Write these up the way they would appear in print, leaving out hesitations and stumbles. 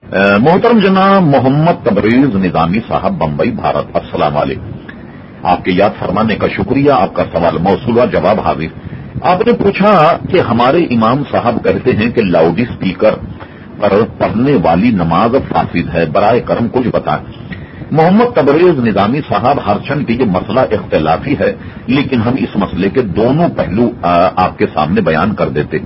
محترم جناب محمد تبریز نظامی صاحب بمبئی بھارت، السلام علیکم۔ آپ کے یاد فرمانے کا شکریہ۔ آپ کا سوال موصول و جواب حاضر۔ آپ نے پوچھا کہ ہمارے امام صاحب کہتے ہیں کہ لاؤڈ اسپیکر پر پڑھنے والی نماز فاسد ہے، برائے کرم کچھ بتائیں۔ محمد تبریز نظامی صاحب، ہرچند کہ یہ مسئلہ اختلافی ہے لیکن ہم اس مسئلے کے دونوں پہلو آپ کے سامنے بیان کر دیتے۔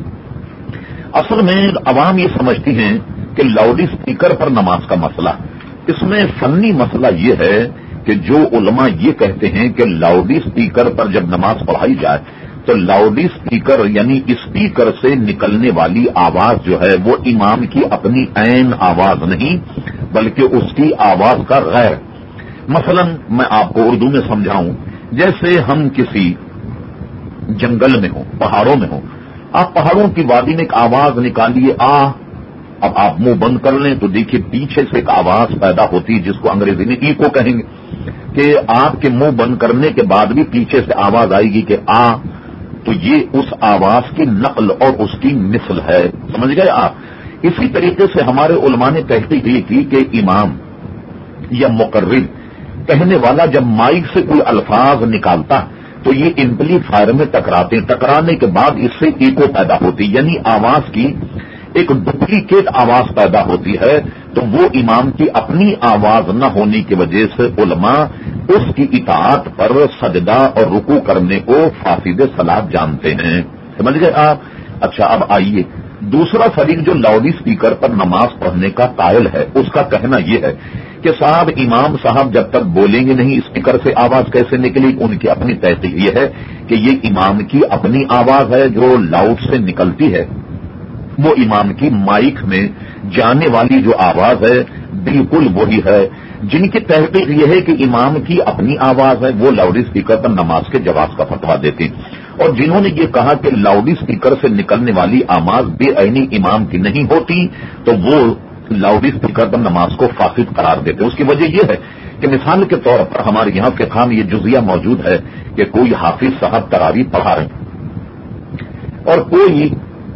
اصل میں عوام یہ سمجھتی ہیں کہ لاؤڈ اسپیکر پر نماز کا مسئلہ، اس میں فنی مسئلہ یہ ہے کہ جو علماء یہ کہتے ہیں کہ لاؤڈ اسپیکر پر جب نماز پڑھائی جائے تو لاؤڈ اسپیکر یعنی اسپیکر سے نکلنے والی آواز جو ہے وہ امام کی اپنی عین آواز نہیں بلکہ اس کی آواز کا غیر۔ مثلا میں آپ کو اردو میں سمجھاؤں، جیسے ہم کسی جنگل میں ہوں، پہاڑوں میں ہوں، آپ پہاڑوں کی وادی میں ایک آواز نکالیے اب آپ منہ بند کر لیں تو دیکھیے پیچھے سے ایک آواز پیدا ہوتی ہے جس کو انگریزی میں ایکو کہیں گے، کہ آپ کے منہ بند کرنے کے بعد بھی پیچھے سے آواز آئے گی کہ تو یہ اس آواز کی نقل اور اس کی مثل ہے، سمجھ گئے آپ۔ اسی طریقے سے ہمارے علماء نے تحقیق یہ کی کہ امام یا مقرر کہنے والا جب مائک سے کوئی الفاظ نکالتا تو یہ ایمپلیفائر میں ٹکراتے، ٹکرانے کے بعد اس سے ایکو پیدا ہوتی، یعنی آواز کی ایک ڈپلیکیٹ آواز پیدا ہوتی ہے، تو وہ امام کی اپنی آواز نہ ہونے کی وجہ سے علماء اس کی اطاعت پر سجدہ اور رکوع کرنے کو فاسد صلاۃ جانتے ہیں، سمجھ گئے آپ۔ اچھا، اب آئیے دوسرا فریق جو لاؤڈ اسپیکر پر نماز پڑھنے کا قائل ہے، اس کا کہنا یہ ہے کہ صاحب امام صاحب جب تک بولیں گے نہیں اسپیکر سے آواز کیسے نکلے گی؟ ان کی اپنی تحقیق یہ ہے کہ یہ امام کی اپنی آواز ہے جو لاؤڈ سے نکلتی ہے، وہ امام کی مائک میں جانے والی جو آواز ہے بالکل وہی ہے۔ جن کی تحقیق یہ ہے کہ امام کی اپنی آواز ہے وہ لاؤڈ اسپیکر پر نماز کے جواز کا فتویٰ دیتے، اور جنہوں نے یہ کہا کہ لاؤڈ اسپیکر سے نکلنے والی آواز بے عینی امام کی نہیں ہوتی تو وہ لاؤڈ اسپیکر پر نماز کو فاسد قرار دیتے۔ اس کی وجہ یہ ہے کہ مثال کے طور پر ہمارے یہاں فقہ میں یہ جزیہ موجود ہے کہ کوئی حافظ صاحب تراویح پڑھا رہے ہیں اور کوئی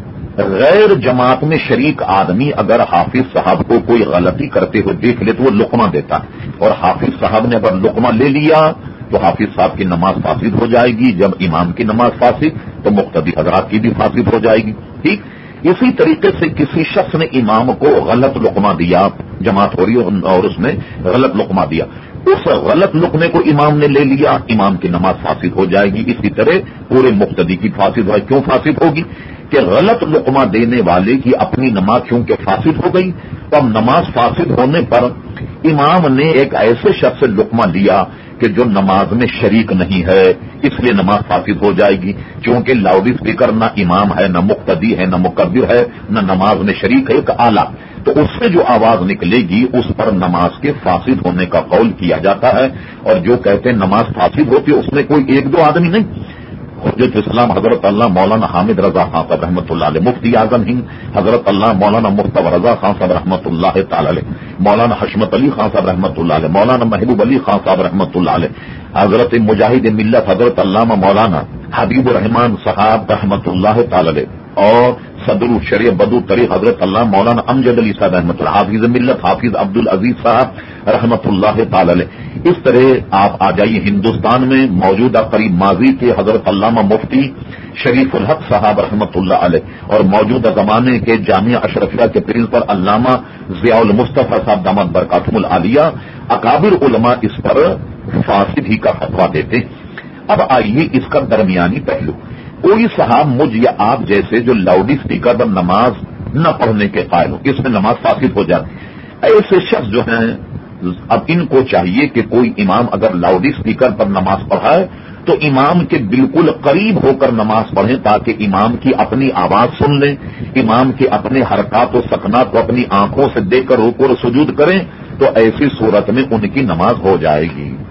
غیر جماعت میں شریک آدمی اگر حافظ صاحب کو کوئی غلطی کرتے ہوئے دیکھ لے تو وہ لقمہ دیتا ہے، اور حافظ صاحب نے اگر لقمہ لے لیا تو حافظ صاحب کی نماز فاسد ہو جائے گی، جب امام کی نماز فاسد تو مقتدی حضرات کی بھی فاسد ہو جائے گی، ٹھیک۔ اسی طریقے سے کسی شخص نے امام کو غلط لقمہ دیا، جماعت ہو رہی ہے اور اس میں غلط لقمہ دیا، اس غلط لقمے کو امام نے لے لیا، امام کی نماز فاسد ہو جائے گی۔ اسی طرح پورے مقتدی کی فاسد ہو، کیوں فاسد ہوگی؟ کہ غلط لقمہ دینے والے کی اپنی نماز کیونکہ فاسد ہو گئی، تو اب نماز فاسد ہونے پر امام نے ایک ایسے شخص سے لقمہ لیا کہ جو نماز میں شریک نہیں ہے، اس لیے نماز فاسد ہو جائے گی، کیونکہ لاؤڈ اسپیکر نہ امام ہے، نہ مقتدی ہے، نہ مکبر ہے، نہ نماز میں شریک ہے، ایک آلہ، تو اس سے جو آواز نکلے گی اس پر نماز کے فاسد ہونے کا قول کیا جاتا ہے۔ اور جو کہتے ہیں نماز فاسد ہوتی ہے اس میں کوئی ایک دو آدمی نہیں، حجت اسلام حضرت اللہ مولانا حامد رضا خان صاحب رحمۃ اللہ علیہ، مفتی اعظم ہند حضرت اللہ مولانا مصطفی رضا خان صاحب رحمۃ اللہ تعالی علیہ، مولانا حشمت علی خان صاحب رحمۃ اللہ علیہ، مولانا محبوب علی خان صاحب رحمۃ اللہ علیہ، حضرت مجاہد ملت حضرت علامہ مولانا حبیب الرحمان صاحب رحمۃ اللہ تعالی علیہ، اور صدر الشریع بدو طریق حضرت اللہ مولانا امجد علی صاحب رحمۃ اللہ، حافظ ملت حافظ عبد العزیز صاحب رحمۃ اللہ تعالی علیہ۔ اس طرح آپ آ جائیے ہندوستان میں موجودہ قریب ماضی کے حضرت علامہ مفتی شریف الحق صاحب رحمۃ اللہ علیہ، اور موجودہ زمانے کے جامعہ اشرفیہ کے پرنسپل علامہ ضیاء المصطفیٰ صاحب دامت برکاتہم العالیہ، اکابر علماء اس پر فاسد ہی کا فتویٰ دیتے۔ اب آئیے اس کا درمیانی پہلو، کوئی صاحب مجھ یا آپ جیسے جو لاؤڈ اسپیکر پر نماز نہ پڑھنے کے قائل ہو، اس میں نماز فاسد ہو جاتی، ایسے شخص جو ہیں اب ان کو چاہیے کہ کوئی امام اگر لاؤڈ اسپیکر پر نماز پڑھائے تو امام کے بالکل قریب ہو کر نماز پڑھیں تاکہ امام کی اپنی آواز سن لیں، امام کے اپنے حرکات و سکنات کو اپنی آنکھوں سے دیکھ کر رکوع اور سجود کریں، تو ایسی صورت میں ان کی نماز ہو جائے گی۔